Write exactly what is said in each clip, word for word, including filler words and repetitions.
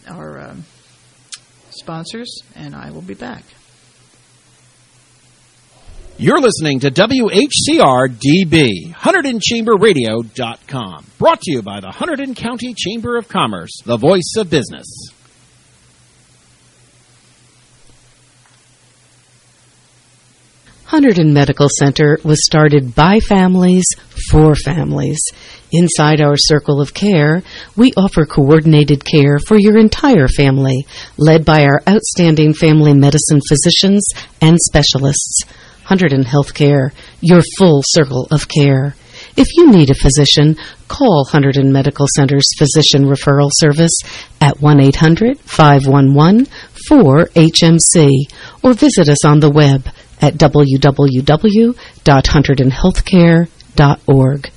our um, sponsors, and I will be back. You're listening to W H C R D B, Hunterdon Chamber Radio dot com. Brought to you by the Hunterdon County Chamber of Commerce, the voice of business. Hunterdon Medical Center was started by families for families. Inside our circle of care, we offer coordinated care for your entire family, led by our outstanding family medicine physicians and specialists. Hunterdon Healthcare, your full circle of care. If you need a physician, call Hunterdon Medical Center's Physician Referral Service at one eight hundred, five one one, four H M C or visit us on the web at w w w dot hunterdon healthcare dot org.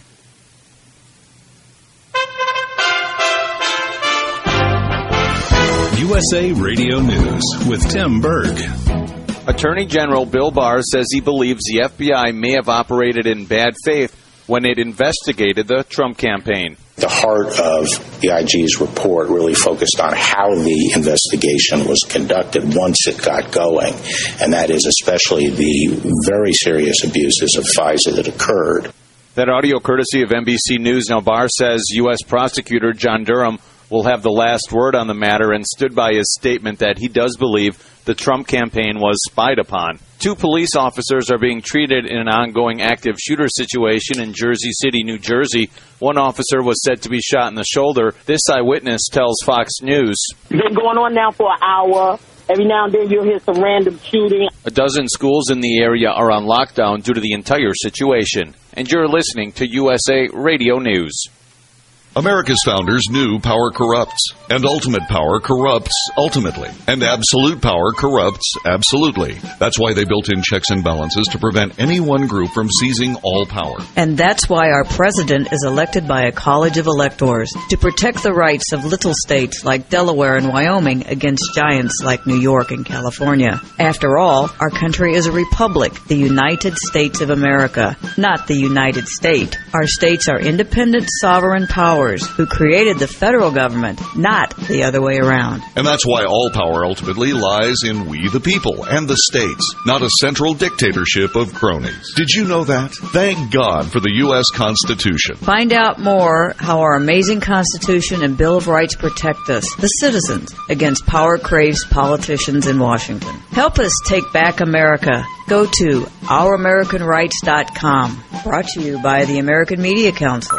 U S A Radio News with Tim Berg. Attorney General Bill Barr says he believes the F B I may have operated in bad faith when it investigated the Trump campaign. The heart of the I G's report really focused on how the investigation was conducted once it got going, and that is especially the very serious abuses of FISA that occurred. That audio courtesy of N B C News. Now, Barr says U S Prosecutor John Durham will have the last word on the matter and stood by his statement that he does believe the Trump campaign was spied upon. Two police officers are being treated in an ongoing active shooter situation in Jersey City, New Jersey. One officer was said to be shot in the shoulder. This eyewitness tells Fox News. It's been going on now for an hour. Every now and then you'll hear some random shooting. A dozen schools in the area are on lockdown due to the entire situation. And you're listening to U S A Radio News. America's founders knew power corrupts, and ultimate power corrupts ultimately, and absolute power corrupts absolutely. That's why they built in checks and balances to prevent any one group from seizing all power. And that's why our president is elected by a college of electors to protect the rights of little states like Delaware and Wyoming against giants like New York and California. After all, our country is a republic, the United States of America, not the United State. Our states are independent, sovereign powers who created the federal government, not the other way around. And that's why all power ultimately lies in we the people and the states, not a central dictatorship of cronies. Did you know that? Thank God for the U S Constitution. Find out more how our amazing Constitution and Bill of Rights protect us, the citizens, against power-crazed politicians in Washington. Help us take back America. Go to our american rights dot com. Brought to you by the American Media Council.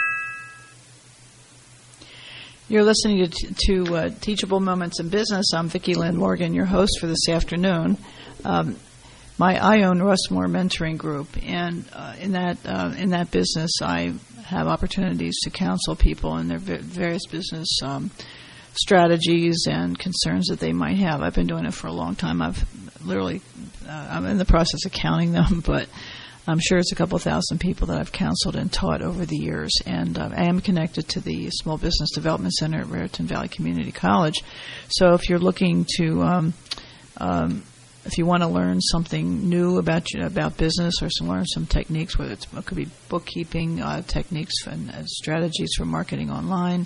You're listening to, to uh, Teachable Moments in Business. I'm Vicki Lynn Morgan, your host for this afternoon. Um, my I own Russmore Mentoring Group, and uh, in that uh, in that business, I have opportunities to counsel people in their various business um, strategies and concerns that they might have. I've been doing it for a long time. I've literally uh, I'm in the process of counting them, but I'm sure it's a couple thousand people that I've counseled and taught over the years. And uh, I am connected to the Small Business Development Center at Raritan Valley Community College. So if you're looking to, um, um, if you want to learn something new about you, about business, or some, learn some techniques, whether it's, it could be bookkeeping uh, techniques and uh, strategies for marketing online.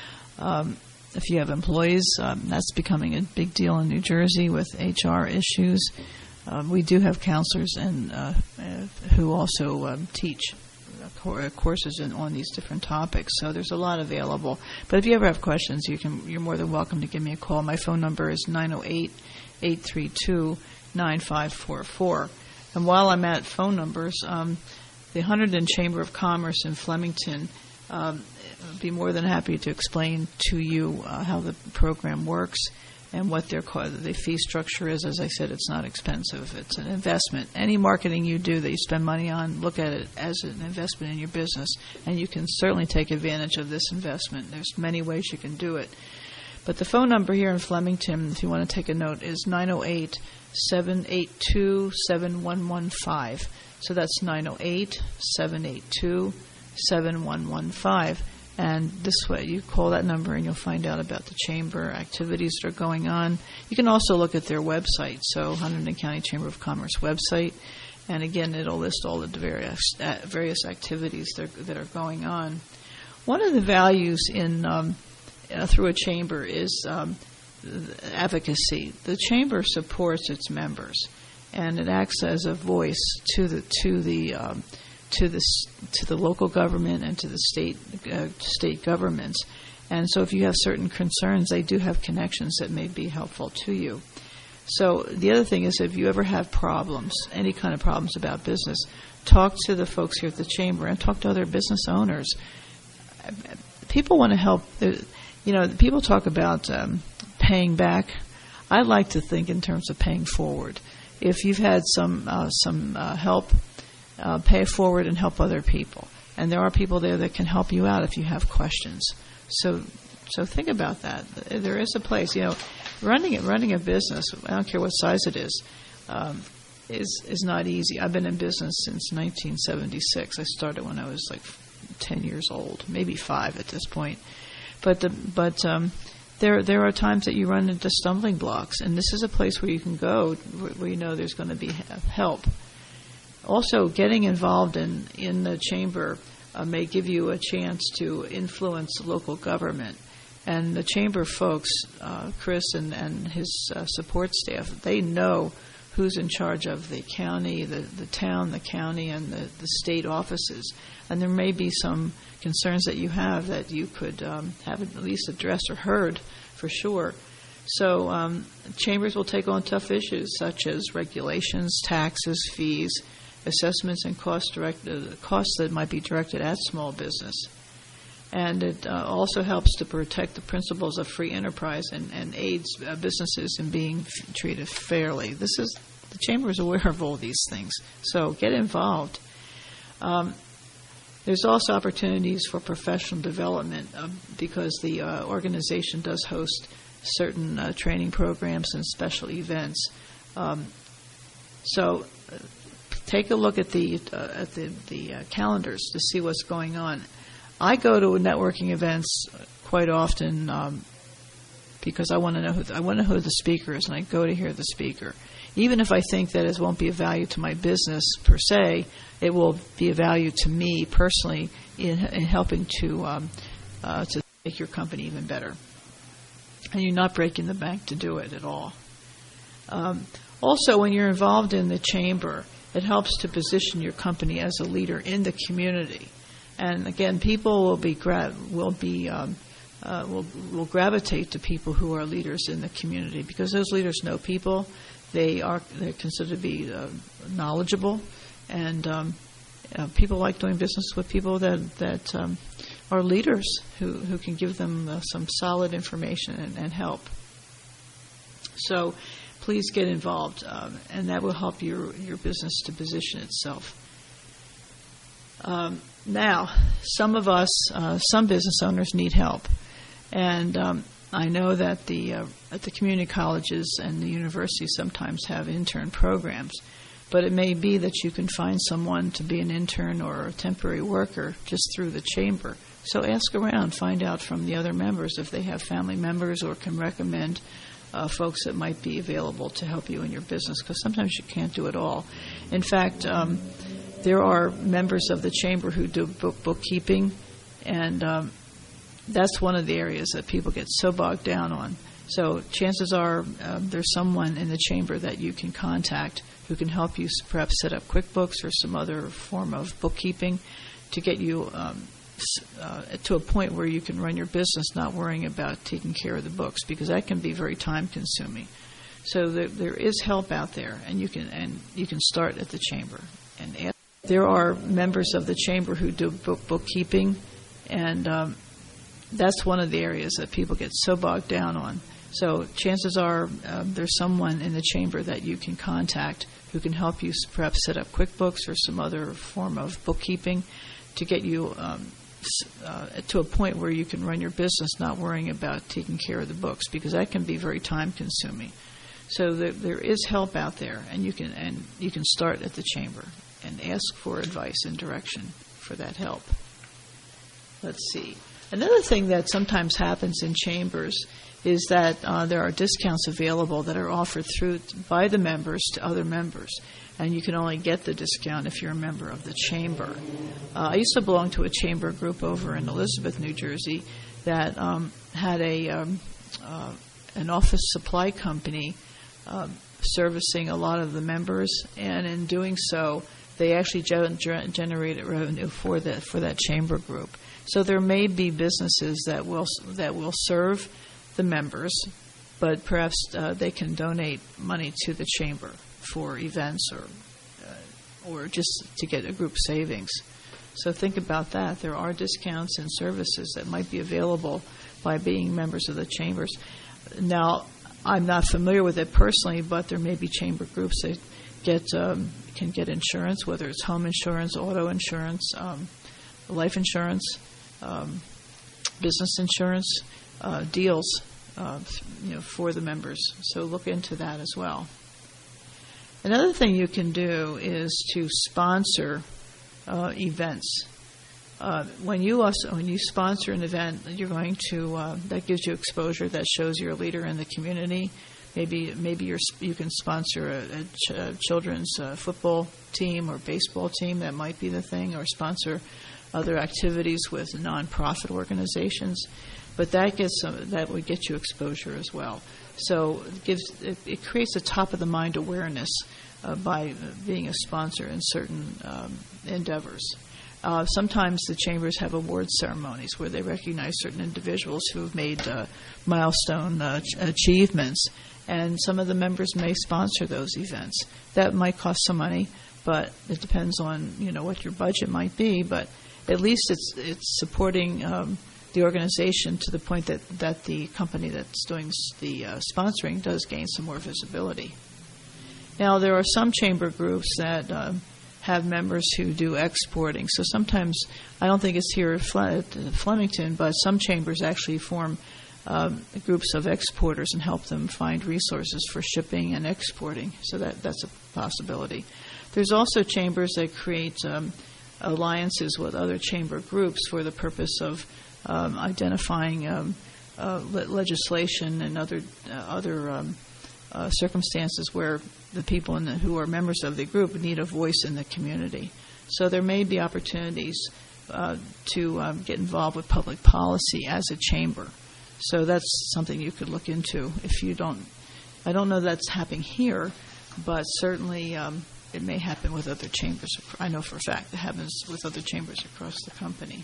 Um, if you have employees, um, that's becoming a big deal in New Jersey with H R issues. Um, we do have counselors and uh, uh, who also um, teach uh, courses in, on these different topics. So there's a lot available. But if you ever have questions, you can. You're more than welcome to give me a call. My phone number is nine oh eight, eight three two, nine five four four. And while I'm at phone numbers, um, the Hunterdon Chamber of Commerce in Flemington um, would be more than happy to explain to you uh, how the program works and what their the fee structure is. As I said, it's not expensive. It's an investment. Any marketing you do that you spend money on, look at it as an investment in your business, and you can certainly take advantage of this investment. There's many ways you can do it. But the phone number here in Flemington, if you want to take a note, is nine oh eight, seven eight two, seven one one five. So that's nine oh eight, seven eight two, seven one one five. And this way, you call that number and you'll find out about the chamber activities that are going on. You can also look at their website, so Hunterdon County Chamber of Commerce website. And again, it'll list all the various uh, various activities that are, that are going on. One of the values in um, uh, through a chamber is um, advocacy. The chamber supports its members, and it acts as a voice to the to the um, to the to the local government and to the state uh, state governments. And so, if you have certain concerns, they do have connections that may be helpful to you. So the other thing is, if you ever have problems, any kind of problems about business, talk to the folks here at the chamber and talk to other business owners. People want to help. You know, people talk about um, paying back. I like to think in terms of paying forward. If you've had some uh, some uh, help, uh, pay it forward and help other people. And there are people there that can help you out if you have questions. So, so think about that. There is a place. You know, running it, running a business. I don't care what size it is. Um, is is not easy. I've been in business since nineteen seventy-six. I started when I was like ten years old, maybe five at this point. But the, but um, there there are times that you run into stumbling blocks, and this is a place where you can go where you know there's going to be help. Also, getting involved in in the chamber uh, may give you a chance to influence local government. And the chamber folks, uh, Chris and, and his uh, support staff, they know who's in charge of the county, the, the town, the county, and the, the state offices. And there may be some concerns that you have that you could um, have at least addressed or heard for sure. So um, chambers will take on tough issues such as regulations, taxes, fees, assessments, and cost direct, uh, costs that might be directed at small business. And it uh, also helps to protect the principles of free enterprise and, and aids uh, businesses in being f- treated fairly. This is the chamber is aware of all these things, so get involved. Um, there's also opportunities for professional development uh, because the uh, organization does host certain uh, training programs and special events. Um, so uh, take a look at the uh, at the the uh, calendars to see what's going on. I go to networking events quite often um, because I want to know who the, I want to know who the speaker is, and I go to hear the speaker. Even if I think that it won't be of value to my business per se, it will be of value to me personally in, in helping to um, uh, to make your company even better. And you're not breaking the bank to do it at all. Um, also, when you're involved in the chamber, it helps to position your company as a leader in the community. And again, people will be gra- will be um, uh, will will gravitate to people who are leaders in the community because those leaders know people. They are they're considered to be uh, knowledgeable, and um, uh, people like doing business with people that that um, are leaders who, who can give them uh, some solid information and, and help. So, please get involved, um, and that will help your your business to position itself. Um, now, some of us, uh, some business owners need help, and um, I know that the uh, at the community colleges and the universities sometimes have intern programs, but it may be that you can find someone to be an intern or a temporary worker just through the chamber. So ask around, find out from the other members if they have family members or can recommend uh, folks that might be available to help you in your business, because sometimes you can't do it all. In fact, um, there are members of the chamber who do book bookkeeping, and um, that's one of the areas that people get so bogged down on. So chances are um, there's someone in the chamber that you can contact who can help you perhaps set up QuickBooks or some other form of bookkeeping to get you um, uh, to a point where you can run your business not worrying about taking care of the books, because that can be very time-consuming. So there, there is help out there, and you can and you can start at the chamber and ask. There are members of the chamber who do book bookkeeping, and um, that's one of the areas that people get so bogged down on. So chances are um, there's someone in the chamber that you can contact who can help you perhaps set up QuickBooks or some other form of bookkeeping to get you um, uh, to a point where you can run your business not worrying about taking care of the books, because that can be very time-consuming. So there, there is help out there, and you can and you can start at the chamber and ask for advice and direction for that help. Let's see. Another thing that sometimes happens in chambers is that uh, there are discounts available that are offered through by the members to other members, and you can only get the discount if you're a member of the chamber. Uh, I used to belong to a chamber group over in Elizabeth, New Jersey, that um, had a um, uh, an office supply company uh, servicing a lot of the members, and in doing so, they actually ge- generated revenue for that for that chamber group. So there may be businesses that will that will serve the members, but perhaps uh, they can donate money to the chamber for events or uh, or just to get a group savings. So think about that. There are discounts and services that might be available by being members of the chambers. Now, I'm not familiar with it personally, but there may be chamber groups that get um, can get insurance, whether it's home insurance, auto insurance, um, life insurance, um, business insurance uh, deals, uh, you know, for the members. So look into that as well. Another thing you can do is to sponsor uh, events. Uh, when you also, when you sponsor an event, you're going to uh, that gives you exposure. That shows you're a leader in the community. Maybe maybe you're, you can sponsor a, a, ch- a children's uh, football team or baseball team. That might be the thing, or sponsor other activities with nonprofit organizations. But that gets some, that would get you exposure as well. So it gives it, it creates a top of the mind awareness uh, by being a sponsor in certain um, endeavors. Uh, sometimes the chambers have award ceremonies where they recognize certain individuals who have made uh, milestone uh, ch- achievements, and some of the members may sponsor those events. That might cost some money, but it depends on you know what your budget might be. But at least it's it's supporting um, the organization to the point that, that the company that's doing the uh, sponsoring does gain some more visibility. Now, there are some chamber groups that um, have members who do exporting. So sometimes, I don't think it's here at Flemington, but some chambers actually form um, groups of exporters and help them find resources for shipping and exporting. So that that's a possibility. There's also chambers that create um, alliances with other chamber groups for the purpose of um, identifying um, uh, le- legislation and other uh, other um, uh, circumstances where the people in the, who are members of the group need a voice in the community. So there may be opportunities uh, to um, get involved with public policy as a chamber. So that's something you could look into if you don't. I don't know that's happening here, but certainly um, it may happen with other chambers. I know for a fact it happens with other chambers across the company.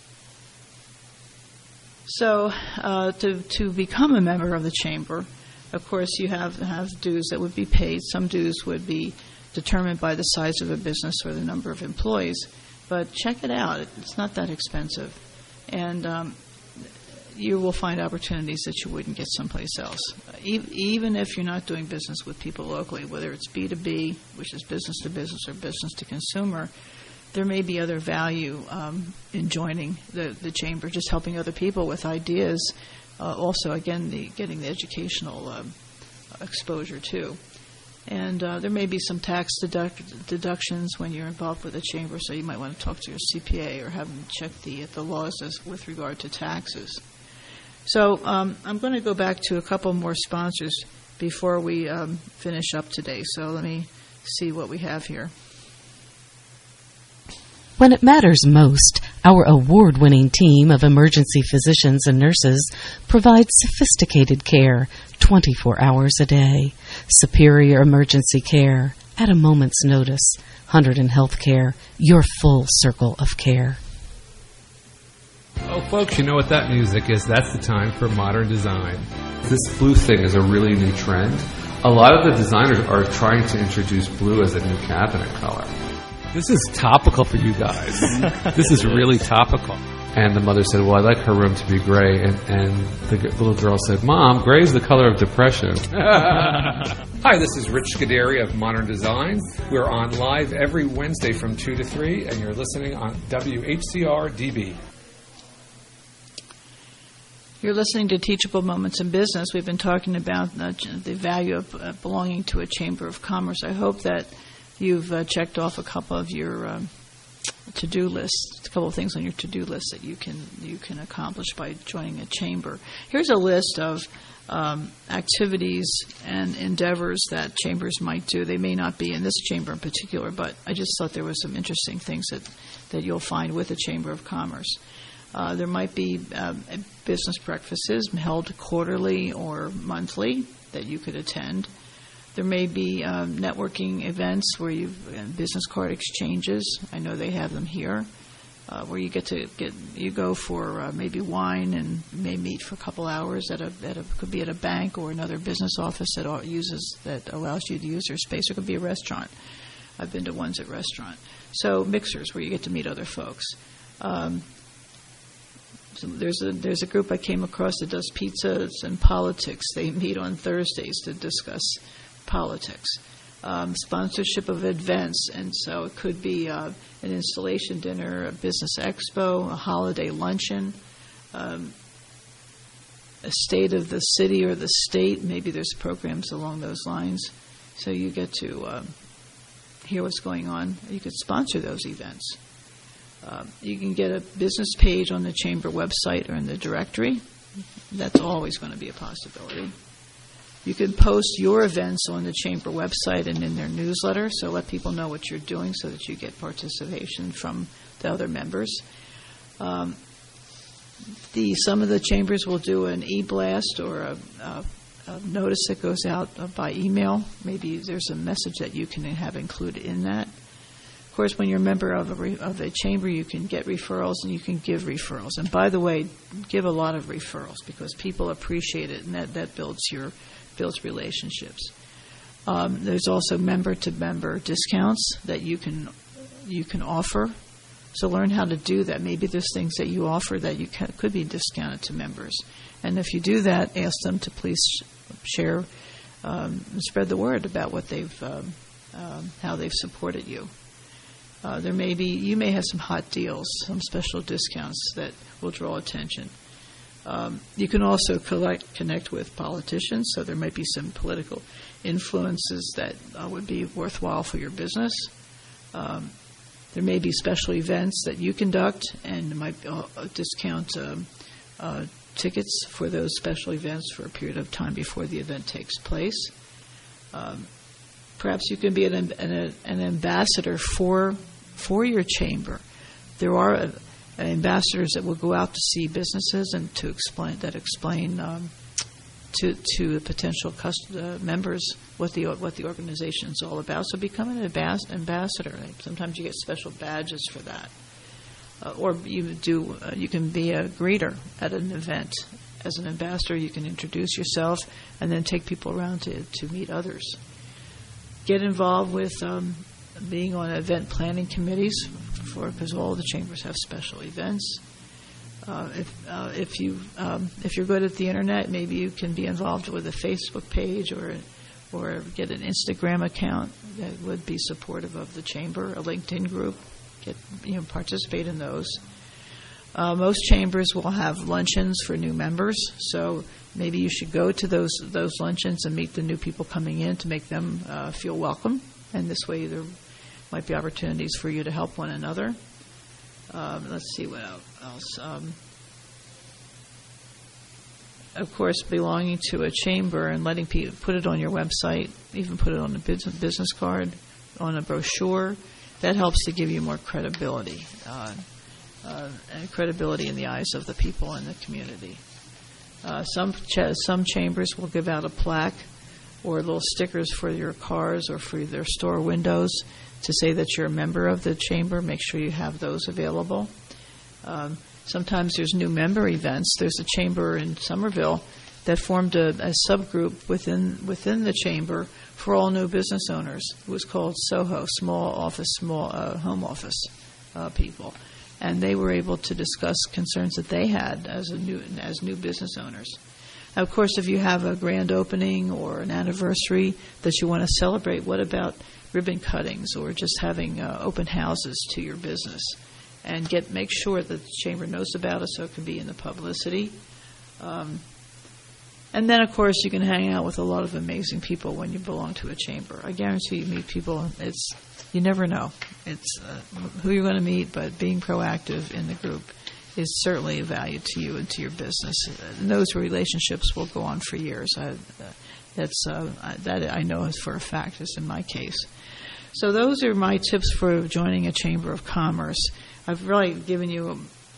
So uh, to to become a member of the chamber, of course, you have have dues that would be paid. Some dues would be determined by the size of a business or the number of employees. But check it out. It's not that expensive. And um, you will find opportunities that you wouldn't get someplace else. E- even if you're not doing business with people locally, whether it's B two B, which is business to business, or business to consumer, there may be other value um, in joining the, the chamber, just helping other people with ideas. Uh, also, again, the getting the educational um, exposure, too. And uh, there may be some tax deduct- deductions when you're involved with a chamber, so you might want to talk to your C P A or have them check the, the laws as, with regard to taxes. So um, I'm going to go back to a couple more sponsors before we um, finish up today. So let me see what we have here. When it matters most, our award-winning team of emergency physicians and nurses provides sophisticated care twenty-four hours a day. Superior emergency care at a moment's notice. Hunterdon Healthcare, your full circle of care. Oh, folks, you know what that music is. That's the time for modern design. This blue thing is a really new trend. A lot of the designers are trying to introduce blue as a new cabinet color. This is topical for you guys. This is really topical. And the mother said, well, I like her room to be gray. And, and the g- little girl said, Mom, gray is the color of depression. Hi, this is Rich Scuderi of Modern Design. We're on live every Wednesday from two to three, and you're listening on W H C R D B. You're listening to Teachable Moments in Business. We've been talking about uh, the value of uh, belonging to a Chamber of Commerce. I hope that you've uh, checked off a couple of your um, to-do lists, a couple of things on your to-do list that you can you can accomplish by joining a chamber. Here's a list of um, activities and endeavors that chambers might do. They may not be in this chamber in particular, but I just thought there were some interesting things that, that you'll find with the Chamber of Commerce. Uh, there might be uh, business breakfasts held quarterly or monthly that you could attend. There may be um, networking events where you uh, business card exchanges. I know they have them here, uh, where you get to get you go for uh, maybe wine and may meet for a couple hours at a at a could be at a bank or another business office that all uses that allows you to use their space. Or it could be a restaurant. I've been to ones at restaurant. So mixers where you get to meet other folks. Um, so there's a there's a group I came across that does pizzas and politics. They meet on Thursdays to discuss politics. Um, sponsorship of events, and so it could be uh, an installation dinner, a business expo, a holiday luncheon, um, a state of the city or the state. Maybe there's programs along those lines. So you get to uh, hear what's going on. You could sponsor those events. Uh, you can get a business page on the Chamber website or in the directory. That's always going to be a possibility. You can post your events on the Chamber website and in their newsletter, so let people know what you're doing so that you get participation from the other members. Um, the some of the chambers will do an e-blast or a, a, a notice that goes out by email. Maybe there's a message that you can have included in that. Of course, when you're a member of a, re, of a chamber, you can get referrals and you can give referrals. And by the way, give a lot of referrals because people appreciate it, and that, that builds your builds relationships. Um, there's also member-to-member discounts that you can you can offer. So learn how to do that. Maybe there's things that you offer that you can, could be discounted to members. And if you do that, ask them to please share um, and spread the word about what they've um, um, how they've supported you. Uh, there may be you may have some hot deals, some special discounts that will draw attention. Um, you can also collect, connect with politicians, so there might be some political influences that uh, would be worthwhile for your business. Um, there may be special events that you conduct, and there might be uh, discount um, uh, tickets for those special events for a period of time before the event takes place. Um, perhaps you can be an, an, an ambassador for for your chamber. There are uh, ambassadors that will go out to see businesses and to explain that explain um, to to the potential cust- uh, members what the what the organization is all about. So become an ambas- ambassador. Sometimes you get special badges for that, uh, or you do uh, you can be a greeter at an event as an ambassador. You can introduce yourself and then take people around to to meet others. Get involved with um, being on event planning committees, for because all the chambers have special events. Uh, if uh, if you um, if you're good at the internet, maybe you can be involved with a Facebook page or or get an Instagram account that would be supportive of the chamber. A LinkedIn group, get you know participate in those. Uh, most chambers will have luncheons for new members, so maybe you should go to those those luncheons and meet the new people coming in to make them uh, feel welcome. And this way, there might be opportunities for you to help one another. Um, let's see what else. Um, of course, belonging to a chamber and letting people put it on your website, even put it on a business business card, on a brochure, that helps to give you more credibility. Uh, Uh, and credibility in the eyes of the people in the community. Uh, some ch- some chambers will give out a plaque or little stickers for your cars or for their store windows to say that you're a member of the chamber. Make sure you have those available. Um, sometimes there's new member events. There's a chamber in Somerville that formed a, a subgroup within within the chamber for all new business owners. It was called SOHO, Small Office, Small uh, Home Office uh, people. And they were able to discuss concerns that they had as a new as new business owners. Now, of course, if you have a grand opening or an anniversary that you want to celebrate, what about ribbon cuttings or just having uh, open houses to your business? And get make sure that the chamber knows about it so it can be in the publicity. Um, and then, of course, you can hang out with a lot of amazing people when you belong to a chamber. I guarantee you meet people. It's You never know. It's uh, who you're going to meet, but being proactive in the group is certainly a value to you and to your business. And those relationships will go on for years. I, uh, that's uh, I, that I know is for a fact. Is in my case. So those are my tips for joining a chamber of commerce. I've really given you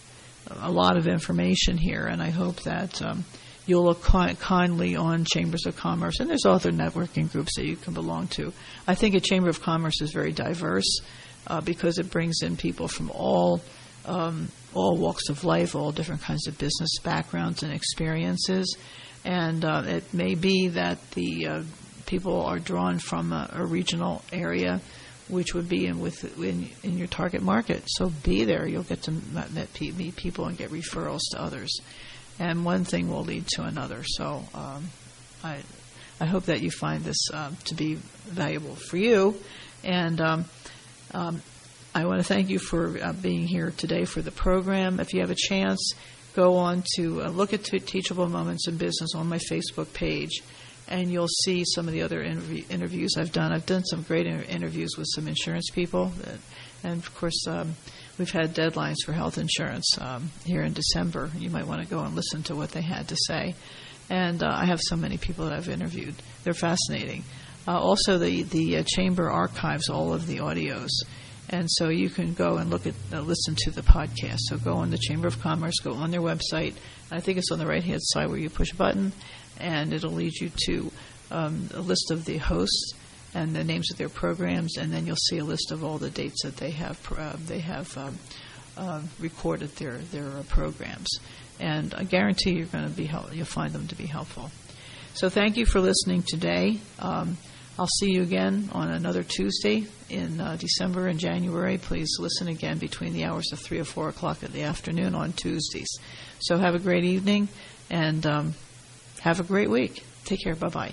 a lot of information here, and I hope that um, you'll look ki- kindly on Chambers of Commerce, and there's other networking groups that you can belong to. I think a Chamber of Commerce is very diverse uh, because it brings in people from all um, all walks of life, all different kinds of business backgrounds and experiences, and uh, it may be that the uh, people are drawn from a, a regional area, which would be in with in, in your target market. So be there. You'll get to meet, meet people and get referrals to others. And one thing will lead to another. So um, I I hope that you find this um, to be valuable for you. And um, um, I want to thank you for uh, being here today for the program. If you have a chance, go on to uh, look at t- Teachable Moments in Business on my Facebook page, and you'll see some of the other interv- interviews I've done. I've done some great inter- interviews with some insurance people. That, and, of course, um, we've had deadlines for health insurance um, here in December. You might want to go and listen to what they had to say. And uh, I have so many people that I've interviewed. They're fascinating. Uh, also, the, the uh, Chamber archives all of the audios. And so you can go and look at, uh, listen to the podcast. So go on the Chamber of Commerce, go on their website. I think it's on the right-hand side where you push a button, and it'll lead you to um, a list of the hosts and the names of their programs, and then you'll see a list of all the dates that they have uh, they have um, uh, recorded their their uh, programs. And I guarantee you're going to be help- you'll find them to be helpful. So thank you for listening today. Um, I'll see you again on another Tuesday in uh, December and January. Please listen again between the hours of three or four o'clock in the afternoon on Tuesdays. So have a great evening, and um, have a great week. Take care. Bye-bye.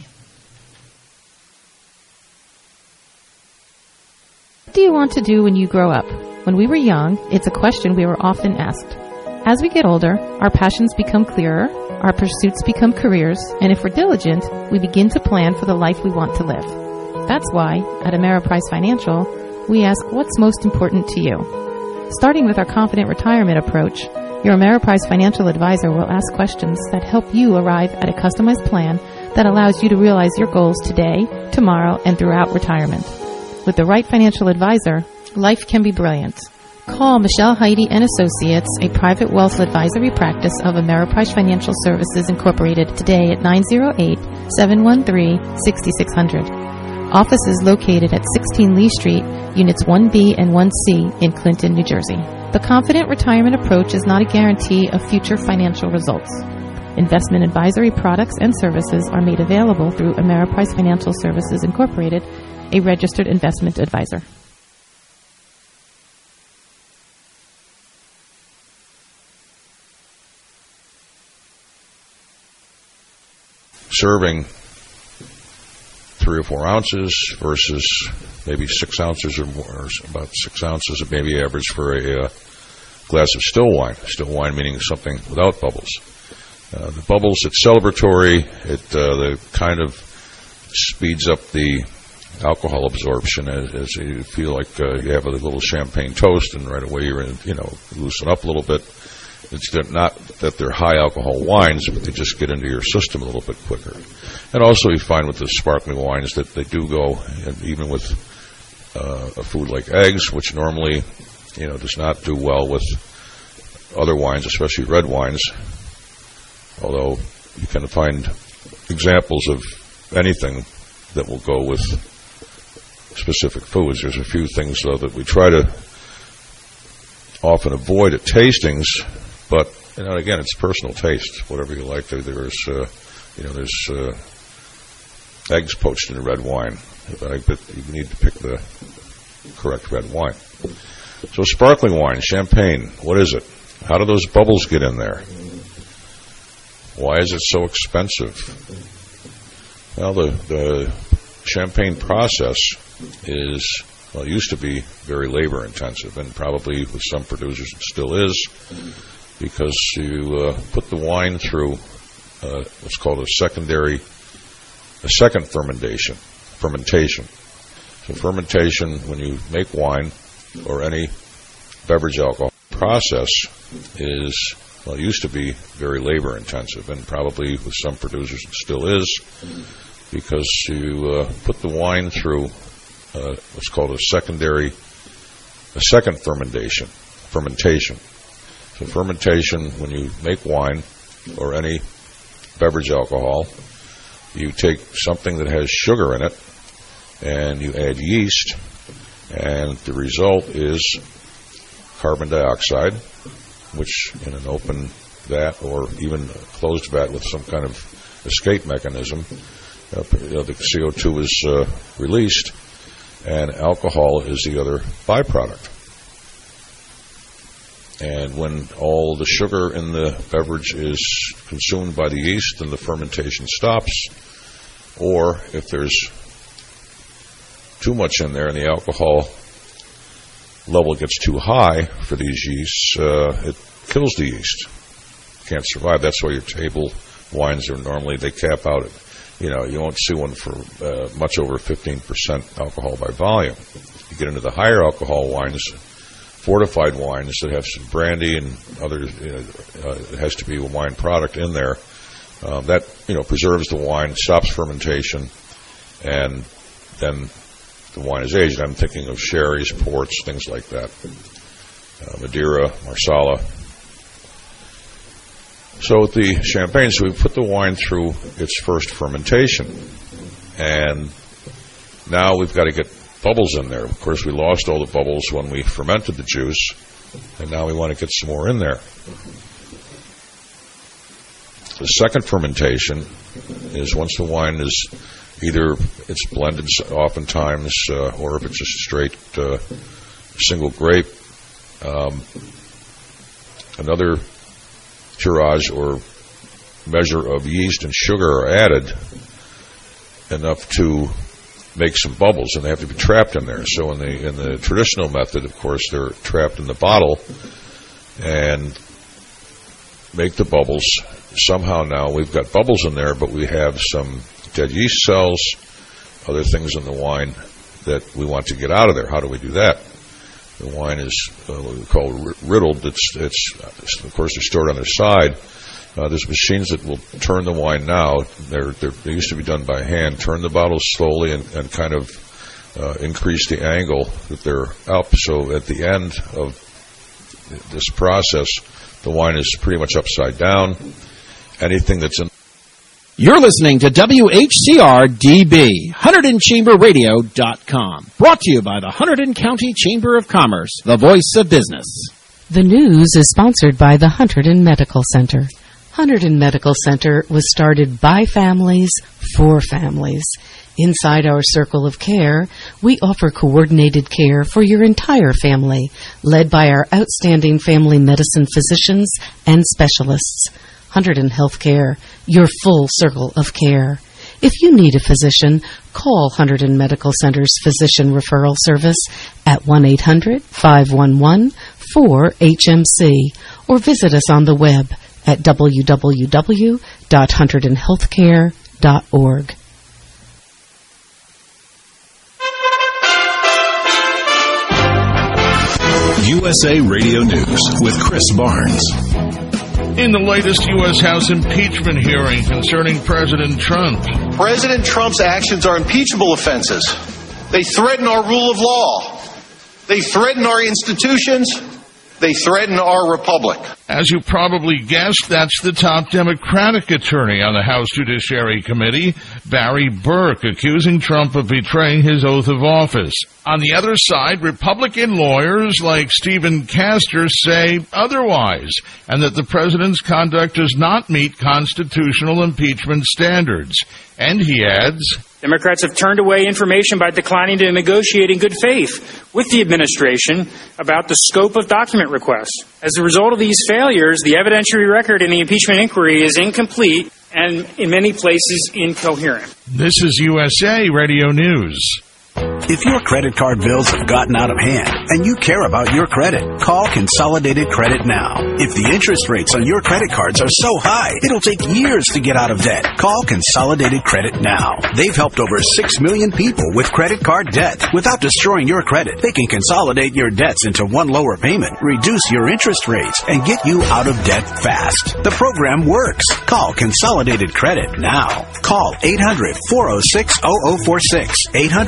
What do you want to do when you grow up? When we were young, it's a question we were often asked. As we get older, our passions become clearer, our pursuits become careers, and if we're diligent, we begin to plan for the life we want to live. That's why, at Ameriprise Financial, we ask what's most important to you. Starting with our Confident Retirement approach, your Ameriprise Financial Advisor will ask questions that help you arrive at a customized plan that allows you to realize your goals today, tomorrow, and throughout retirement. With the right financial advisor, life can be brilliant. Call Michelle Heidi and Associates, a private wealth advisory practice of Ameriprise Financial Services Incorporated, today at nine oh eight, seven one three, six six zero zero. Office is located at sixteen Lee Street, Units one B and one C in Clinton, New Jersey. The Confident Retirement approach is not a guarantee of future financial results. Investment advisory products and services are made available through Ameriprise Financial Services Incorporated, a registered investment advisor. Serving three or four ounces versus maybe six ounces or more, or about six ounces of maybe average for a uh, glass of still wine. Still wine meaning something without bubbles. Uh, the bubbles, it's celebratory. It uh, the kind of speeds up the alcohol absorption as, as you feel like uh, you have a little champagne toast, and right away you're in, you know, loosen up a little bit. It's not that they're high alcohol wines, but they just get into your system a little bit quicker. And also you find with the sparkling wines that they do go, and even with uh, a food like eggs, which normally, you know, does not do well with other wines, especially red wines, although you can find examples of anything that will go with specific foods. There's a few things, though, that we try to often avoid at tastings, but, you know, again, it's personal taste, whatever you like. There's, uh, you know, there's uh, eggs poached in red wine, but I bet you need to pick the correct red wine. So sparkling wine, champagne, what is it? How do those bubbles get in there? Why is it so expensive? Well, the, the champagne process is, well, it used to be very labor intensive, and probably with some producers it still is, because you uh, put the wine through uh, what's called a secondary, a second fermentation. Fermentation. So fermentation, when you make wine or any beverage alcohol process, is, well, it used to be very labor intensive, and probably with some producers it still is, because you uh, put the wine through uh, what's called a secondary, a second fermentation. Fermentation. the fermentation, when you make wine or any beverage alcohol, you take something that has sugar in it and you add yeast, and the result is carbon dioxide, which in an open vat or even a closed vat with some kind of escape mechanism, uh, you know, the C O two is uh, released, and alcohol is the other byproduct. And when all the sugar in the beverage is consumed by the yeast, then the fermentation stops. Or if there's too much in there and the alcohol level gets too high for these yeasts, uh, it kills the yeast. Can't survive. That's why your table wines are normally, they cap out at, you know, you won't see one for uh, much over fifteen percent alcohol by volume. You get into the higher alcohol wines, fortified wines that have some brandy and other, you know, uh, it has to be a wine product in there. Uh, that, you know, preserves the wine, stops fermentation, and then the wine is aged. I'm thinking of sherries, ports, things like that. Uh, Madeira, Marsala. So with the champagne, so we put the wine through its first fermentation, and now we've got to get bubbles in there. Of course, we lost all the bubbles when we fermented the juice, and now we want to get some more in there. The second fermentation is once the wine is either it's blended oftentimes, uh, or if it's a straight uh, single grape, um, another tirage or measure of yeast and sugar are added enough to make some bubbles, and they have to be trapped in there. So in the in the traditional method, of course, they're trapped in the bottle and make the bubbles. Somehow now we've got bubbles in there, but we have some dead yeast cells, other things in the wine that we want to get out of there. How do we do that? The wine is uh, what we call riddled. It's, it's, of course, they're stored on their side. Uh, there's machines that will turn the wine now. They're, they're, they used to be done by hand. Turn the bottles slowly and, and kind of uh, increase the angle that they're up. So at the end of this process, the wine is pretty much upside down. Anything that's in... You're listening to W H C R D B, Hunterdon Chamber Radio dot com. Brought to you by the Hunterdon County Chamber of Commerce, the voice of business. The news is sponsored by the Hunterdon Medical Center. Hunterdon Medical Center was started by families for families. Inside our circle of care, we offer coordinated care for your entire family, led by our outstanding family medicine physicians and specialists. Hunterdon Healthcare, your full circle of care. If you need a physician, call Hunterdon Medical Center's Physician Referral Service at one eight hundred, five one one, four H M C or visit us on the web at w w w dot hunterdon healthcare dot org. U S A Radio News with Chris Barnes. In the latest U S House impeachment hearing concerning President Trump. President Trump's actions are impeachable offenses. They threaten our rule of law. They threaten our institutions. They threaten our republic. As you probably guessed, that's the top Democratic attorney on the House Judiciary Committee, Barry Burke, accusing Trump of betraying his oath of office. On the other side, Republican lawyers like Stephen Castor say otherwise, and that the president's conduct does not meet constitutional impeachment standards. And he adds, Democrats have turned away information by declining to negotiate in good faith with the administration about the scope of document requests. As a result of these failures, the evidentiary record in the impeachment inquiry is incomplete and, in many places, incoherent. This is U S A Radio News. If your credit card bills have gotten out of hand and you care about your credit, call Consolidated Credit now. If the interest rates on your credit cards are so high, it'll take years to get out of debt. Call Consolidated Credit now. They've helped over six million people with credit card debt. Without destroying your credit, they can consolidate your debts into one lower payment, reduce your interest rates, and get you out of debt fast. The program works. Call Consolidated Credit now. Call eight hundred, four oh six, oh oh four six. eight hundred, four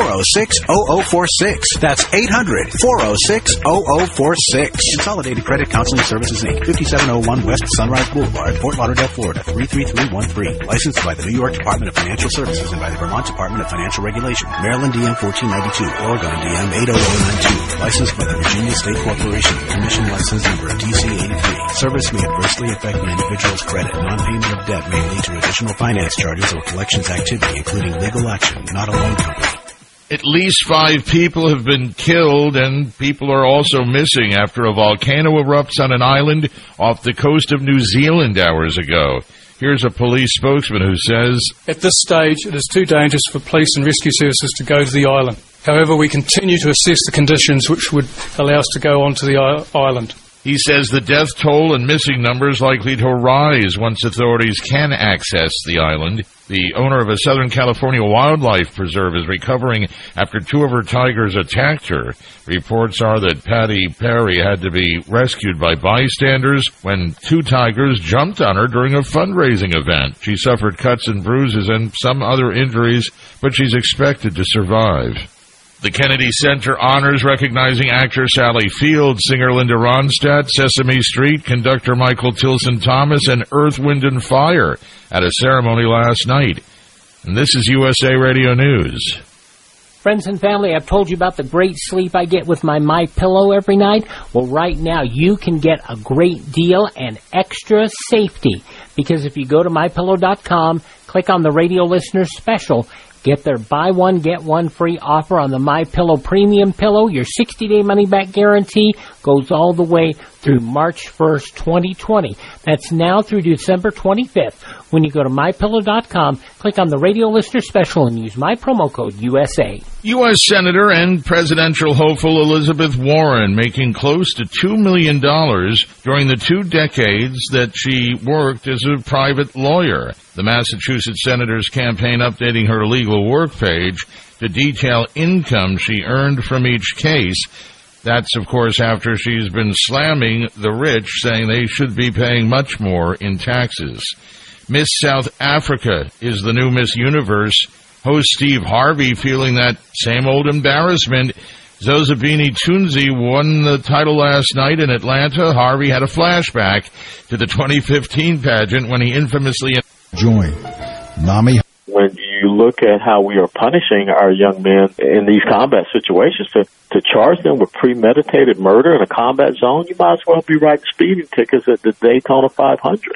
four oh six, oh oh four six. That's eight hundred, four oh six, oh oh four six. Consolidated Credit Counseling Services, Incorporated, fifty-seven oh one West Sunrise Boulevard, Fort Lauderdale, Florida, three three three one three. Licensed by the New York Department of Financial Services and by the Vermont Department of Financial Regulation. Maryland D M fourteen ninety-two, Oregon D M eight oh oh nine two. Licensed by the Virginia State Corporation. Commission license number D C eighty-three. Service may adversely affect an individual's credit. Non-payment of debt may lead to additional finance charges or collections activity, including legal action, not a loan company. At least five people have been killed, and people are also missing after a volcano erupts on an island off the coast of New Zealand hours ago. Here's a police spokesman who says, "At this stage, it is too dangerous for police and rescue services to go to the island. However, we continue to assess the conditions which would allow us to go onto the island." He says the death toll and missing numbers likely to rise once authorities can access the island. The owner of a Southern California wildlife preserve is recovering after two of her tigers attacked her. Reports are that Patty Perry had to be rescued by bystanders when two tigers jumped on her during a fundraising event. She suffered cuts and bruises and some other injuries, but she's expected to survive. The Kennedy Center honors recognizing actor Sally Field, singer Linda Ronstadt, Sesame Street, conductor Michael Tilson Thomas, and Earth, Wind, and Fire at a ceremony last night. And this is U S A Radio News. Friends and family, I've told you about the great sleep I get with my MyPillow every night. Well, right now you can get a great deal and extra safety, because if you go to my pillow dot com, click on the radio listener special, get their buy one, get one free offer on the MyPillow Premium Pillow. Your sixty-day money-back guarantee goes all the way through March first, twenty twenty. That's now through December twenty-fifth. When you go to my pillow dot com, click on the radio listener special and use my promo code U S A. U S Senator and presidential hopeful Elizabeth Warren making close to two million dollars during the two decades that she worked as a private lawyer. The Massachusetts senator's campaign updating her legal work page to detail income she earned from each case. That's, of course, after she's been slamming the rich, saying they should be paying much more in taxes. Miss South Africa is the new Miss Universe. Host Steve Harvey feeling that same old embarrassment. Zozibini Tunzi won the title last night in Atlanta. Harvey had a flashback to the twenty fifteen pageant when he infamously joined NAMI. When you look at how we are punishing our young men in these combat situations, to, to charge them with premeditated murder in a combat zone, you might as well be writing speeding tickets at the Daytona five hundred.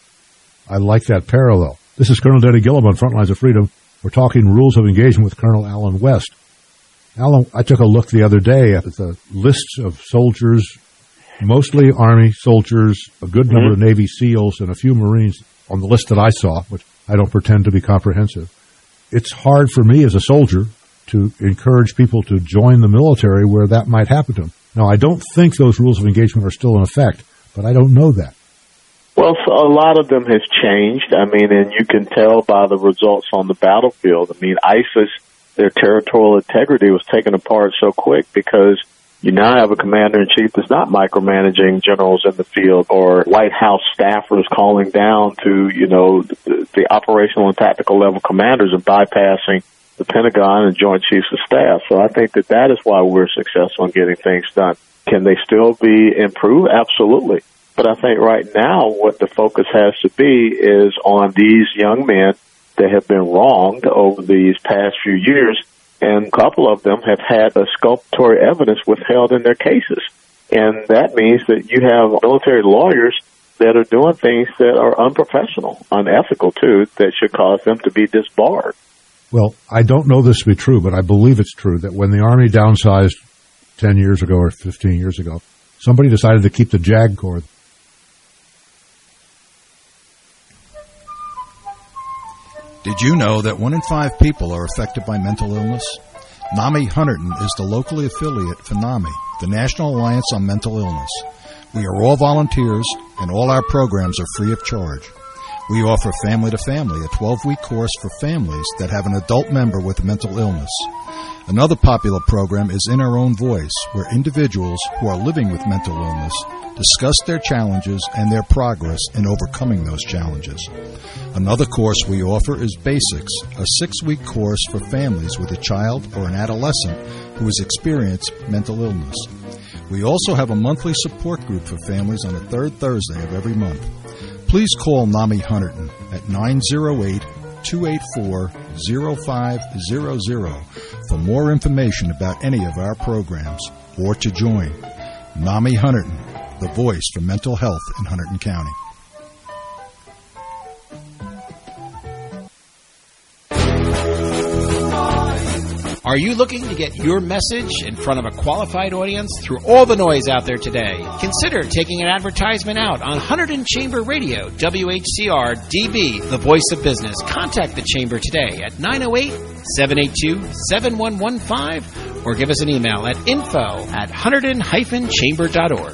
I like that parallel. This is Colonel Denny Gillum on Front Lines of Freedom. We're talking rules of engagement with Colonel Alan West. Alan, I took a look the other day at the lists of soldiers, mostly Army soldiers, a good number mm-hmm. of Navy SEALs, and a few Marines on the list that I saw, which I don't pretend to be comprehensive. It's hard for me as a soldier to encourage people to join the military where that might happen to them. Now, I don't think those rules of engagement are still in effect, but I don't know that. Well, so a lot of them has changed. I mean, and you can tell by the results on the battlefield. I mean, ISIS, their territorial integrity was taken apart so quick because you now have a commander-in-chief that's not micromanaging generals in the field or White House staffers calling down to, you know, the, the operational and tactical level commanders and bypassing the Pentagon and Joint Chiefs of Staff. So I think that that is why we're successful in getting things done. Can they still be improved? Absolutely. But I think right now what the focus has to be is on these young men that have been wronged over these past few years, and a couple of them have had exculpatory evidence withheld in their cases. And that means that you have military lawyers that are doing things that are unprofessional, unethical too, that should cause them to be disbarred. Well, I don't know this to be true, but I believe it's true that when the Army downsized ten years ago or fifteen years ago, somebody decided to keep the JAG Corps. Did you know that one in five people are affected by mental illness? NAMI Hunterdon is the locally affiliate for NAMI, the National Alliance on Mental Illness. We are all volunteers, and all our programs are free of charge. We offer Family to Family, a twelve-week course for families that have an adult member with a mental illness. Another popular program is In Our Own Voice, where individuals who are living with mental illness discuss their challenges and their progress in overcoming those challenges. Another course we offer is Basics, a six-week course for families with a child or an adolescent who has experienced mental illness. We also have a monthly support group for families on the third Thursday of every month. Please call NAMI Hunterdon at nine oh eight, two eight four, oh five hundred for more information about any of our programs or to join. NAMI Hunterdon, the voice for mental health in Hunterdon County. Are you looking to get your message in front of a qualified audience through all the noise out there today? Consider taking an advertisement out on Hunterdon Chamber Radio, W H C R D B, the voice of business. Contact the Chamber today at nine oh eight, seven eight two, seven one one five or give us an email at info at hunterdon dash chamber dot org.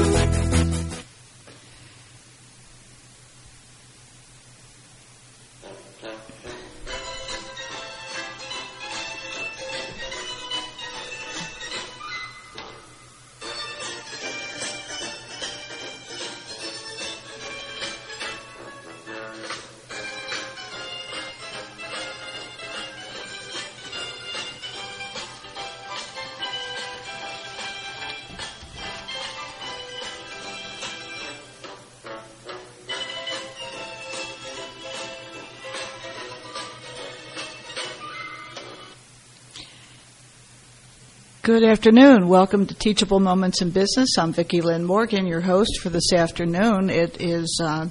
Good afternoon. Welcome to Teachable Moments in Business. I'm Vicki Lynn Morgan, your host for this afternoon. It is, uh,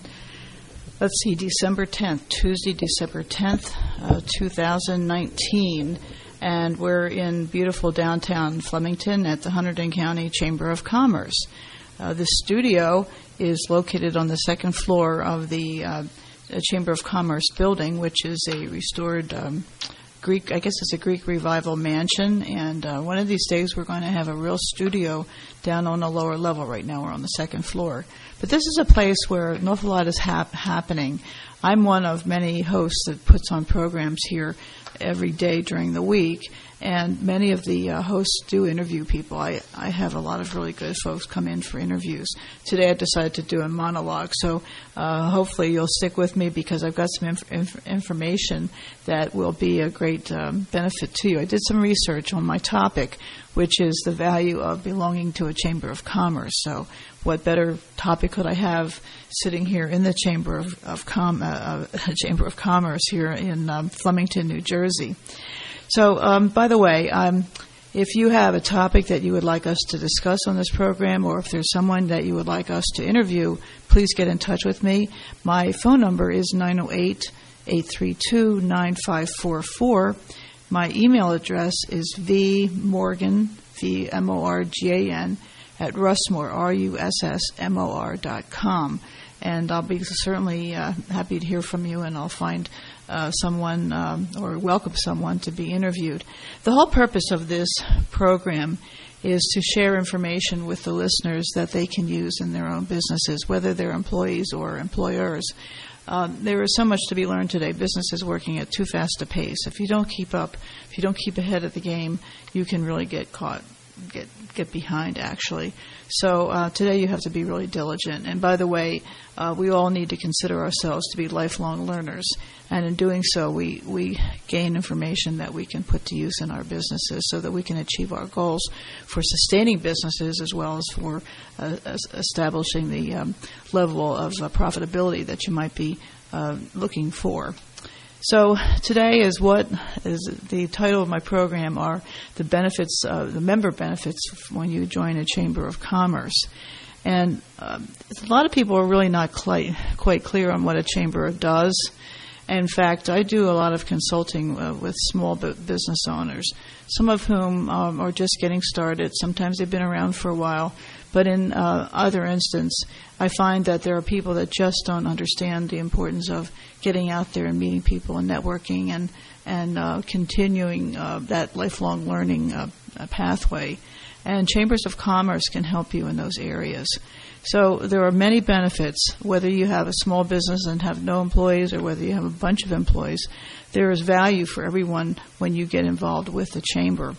let's see, December tenth, Tuesday, December tenth, uh, two thousand nineteen. And we're in beautiful downtown Flemington at the Hunterdon County Chamber of Commerce. Uh, the studio is located on the second floor of the uh, Chamber of Commerce building, which is a restored um Greek, I guess it's a Greek Revival mansion, and uh, one of these days we're going to have a real studio down on the lower level. Right now we're on the second floor. But this is a place where an awful lot is hap- happening. I'm one of many hosts that puts on programs here every day during the week, and many of the uh, hosts do interview people. I, I have a lot of really good folks come in for interviews. Today I decided to do a monologue, so uh, hopefully you'll stick with me because I've got some inf- inf- information that will be a great um, benefit to you. I did some research on my topic, which is the value of belonging to a Chamber of Commerce. So what better topic could I have sitting here in the Chamber of, of, Com- uh, Chamber of Commerce here in um, Flemington, New Jersey. So, um, by the way, um, if you have a topic that you would like us to discuss on this program, or if there's someone that you would like us to interview, please get in touch with me. My phone number is nine oh eight, eight three two, nine five four four. My email address is vmorgan, V M O R G A N, at russmore, R U S S M O R dot com. And I'll be certainly uh, happy to hear from you, and I'll find uh, someone um, or welcome someone to be interviewed. The whole purpose of this program is to share information with the listeners that they can use in their own businesses, whether they're employees or employers. Um, there is so much to be learned today. Business is working at too fast a pace. If you don't keep up, if you don't keep ahead of the game, you can really get caught, get get behind, actually. So uh, today you have to be really diligent. And by the way, uh, we all need to consider ourselves to be lifelong learners. And in doing so, we, we gain information that we can put to use in our businesses so that we can achieve our goals for sustaining businesses as well as for uh, establishing the um, level of uh, profitability that you might be uh, looking for. So today is what is the title of my program are the benefits, uh, the member benefits when you join a Chamber of Commerce. And um, a lot of people are really not quite, quite clear on what a chamber does. In fact, I do a lot of consulting uh, with small business owners, some of whom um, are just getting started. Sometimes they've been around for a while, But in uh, other instance, I find that there are people that just don't understand the importance of getting out there and meeting people and networking and and uh, continuing uh, that lifelong learning uh, pathway. And chambers of commerce can help you in those areas. So there are many benefits, whether you have a small business and have no employees or whether you have a bunch of employees. There is value for everyone when you get involved with the chamber.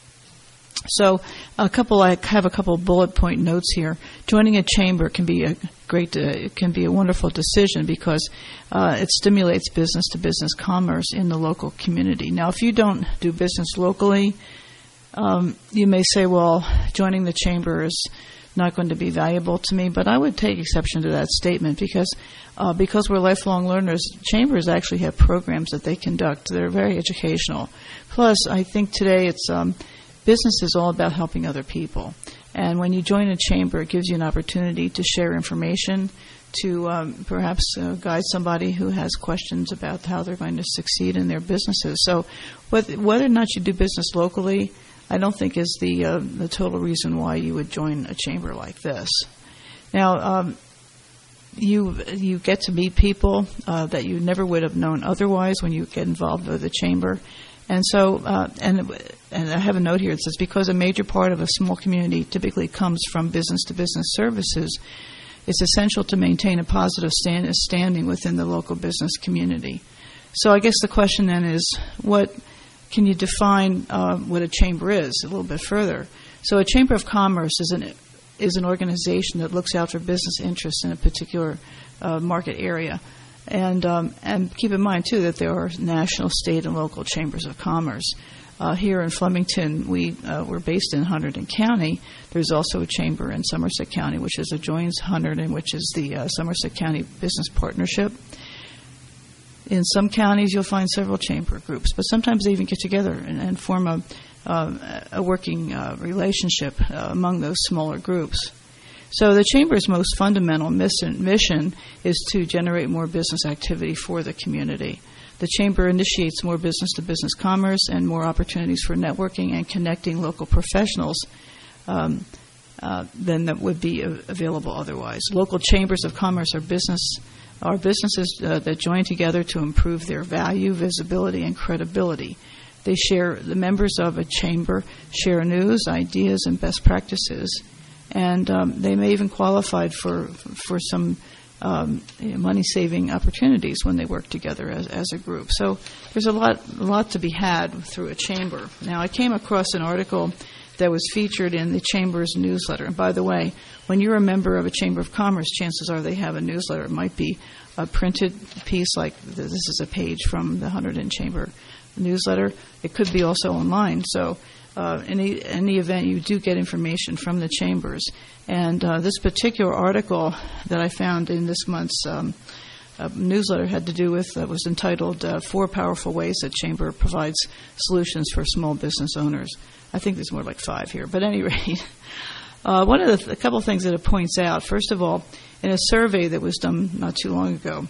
So a couple, I have a couple of bullet point notes here. Joining a chamber can be a great, uh, it can be a wonderful decision because uh, it stimulates business-to-business commerce in the local community. Now, if you don't do business locally, um, you may say, well, joining the chamber is not going to be valuable to me, but I would take exception to that statement because uh, because we're lifelong learners, chambers actually have programs that they conduct. They're very educational. Plus, I think today it's um, business is all about helping other people. And when you join a chamber, it gives you an opportunity to share information, to um, perhaps uh, guide somebody who has questions about how they're going to succeed in their businesses. So whether, whether or not you do business locally, I don't think is the uh, the total reason why you would join a chamber like this. Now, um, you you get to meet people uh, that you never would have known otherwise when you get involved with the chamber. And so, uh, and and I have a note here. It says, because a major part of a small community typically comes from business-to-business services, it's essential to maintain a positive stand, standing within the local business community. So I guess the question then is, what can you define uh, what a chamber is a little bit further? So a chamber of commerce is an is an organization that looks out for business interests in a particular uh, market area. And um, and keep in mind, too, that there are national, state, and local chambers of commerce. Uh, here in Flemington, we, uh, we're based in Hunterdon County. There's also a chamber in Somerset County, which is adjoins Hunterdon, which is the uh, Somerset County Business Partnership. In some counties, you'll find several chamber groups, but sometimes they even get together and, and form a, uh, a working uh, relationship uh, among those smaller groups. So the chamber's most fundamental mission, mission is to generate more business activity for the community. The chamber initiates more business-to-business commerce and more opportunities for networking and connecting local professionals um, uh, than that would be a- available otherwise. Local chambers of commerce are business are businesses uh, that join together to improve their value, visibility, and credibility. They share the members of a chamber share news, ideas, and best practices. And um, they may even qualify for for some um, you know, money-saving opportunities when they work together as, as a group. So there's a lot, a lot to be had through a chamber. Now, I came across an article that was featured in the chamber's newsletter. And by the way, when you're a member of a chamber of commerce, chances are they have a newsletter. It might be a printed piece, like this is a page from the Hunterdon Chamber newsletter. It could be also online. So Uh, in any, any event, you do get information from the chambers. And uh, this particular article that I found in this month's um, uh, newsletter had to do with, uh, was entitled, uh, Four Powerful Ways That Chamber Provides Solutions for Small Business Owners. I think there's more like five here. But at any rate, uh, one of the, th- a couple of things that it points out, first of all, in a survey that was done not too long ago,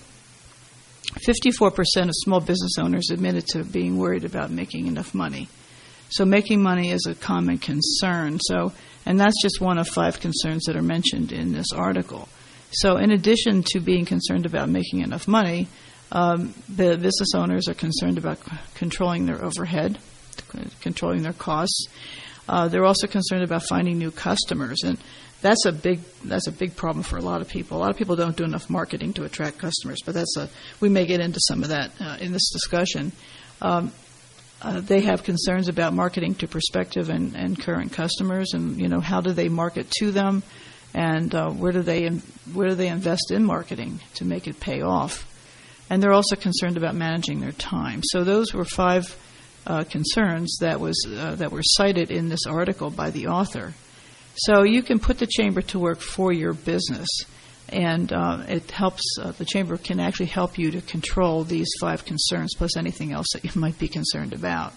fifty-four percent of small business owners admitted to being worried about making enough money. So making money is a common concern. So, and that's just one of five concerns that are mentioned in this article. So in addition to being concerned about making enough money, um, the business owners are concerned about c- controlling their overhead, c- controlling their costs. Uh, they're also concerned about finding new customers, and that's a big that's a big problem for a lot of people. A lot of people don't do enough marketing to attract customers, but that's a we may get into some of that uh, in this discussion. Um, Uh, they have concerns about marketing to prospective and, and current customers, and you know, how do they market to them, and uh, where do they in, where do they invest in marketing to make it pay off? And they're also concerned about managing their time. So those were five uh, concerns that was uh, that were cited in this article by the author. So you can put the chamber to work for your business. And uh, it helps, uh, the chamber can actually help you to control these five concerns, plus anything else that you might be concerned about.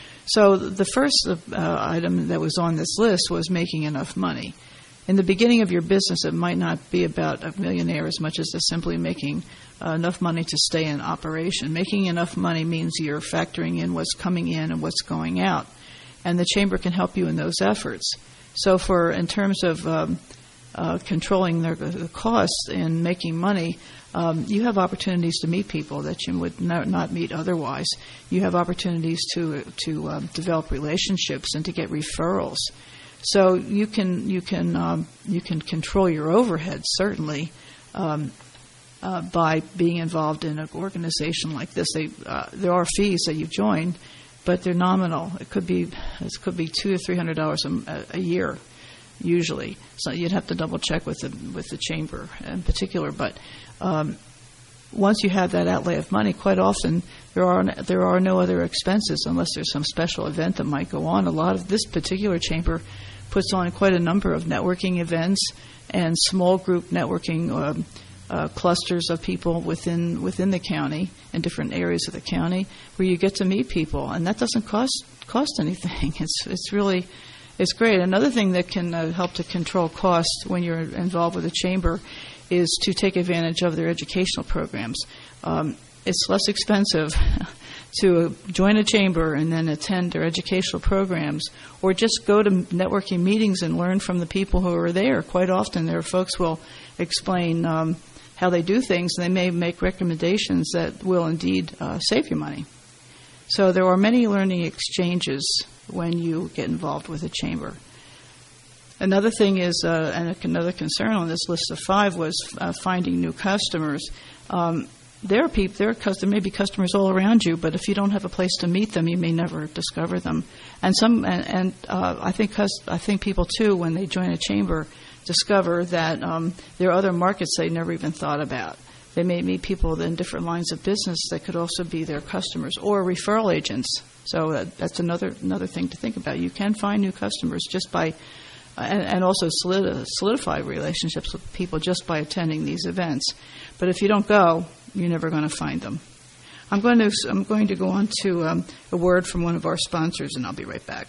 So the first uh, item that was on this list was making enough money. In the beginning of your business, it might not be about a millionaire as much as it's simply making uh, enough money to stay in operation. Making enough money means you're factoring in what's coming in and what's going out. And the chamber can help you in those efforts. So for in terms of um, uh, controlling their, the costs and making money, um, you have opportunities to meet people that you would not, not meet otherwise. You have opportunities to to um, develop relationships and to get referrals. So you can you can um, you can control your overhead certainly um, uh, by being involved in an organization like this. They uh, there are fees that you join, but they're nominal. It could be it could be two or three hundred dollars a, a year, usually. So you'd have to double check with the with the chamber in particular. But um, once you have that outlay of money, quite often there are there are no other expenses unless there's some special event that might go on. A lot of this particular chamber puts on quite a number of networking events and small group networking um, uh, clusters of people within within the county and different areas of the county where you get to meet people, and that doesn't cost cost anything. It's it's really it's great. Another thing that can uh, help to control costs when you're involved with a chamber is to take advantage of their educational programs. Um, it's less expensive to join a chamber and then attend their educational programs, or just go to networking meetings and learn from the people who are there. Quite often their folks will explain um, how they do things, and they may make recommendations that will indeed uh, save you money. So there are many learning exchanges when you get involved with a chamber. Another thing is, uh, and another concern on this list of five was uh, finding new customers. Um, there are people, there, are, there may be customers all around you, but if you don't have a place to meet them, you may never discover them. And some, and, and uh, I think, I think people too, when they join a chamber, discover that um, there are other markets they never even thought about. They may meet people in different lines of business that could also be their customers, or referral agents. So that, that's another another thing to think about. You can find new customers just by And, and also solid, solidify relationships with people just by attending these events. But if you don't go, you're never going to find them. I'm going to I'm going to go on to um, a word from one of our sponsors, and I'll be right back.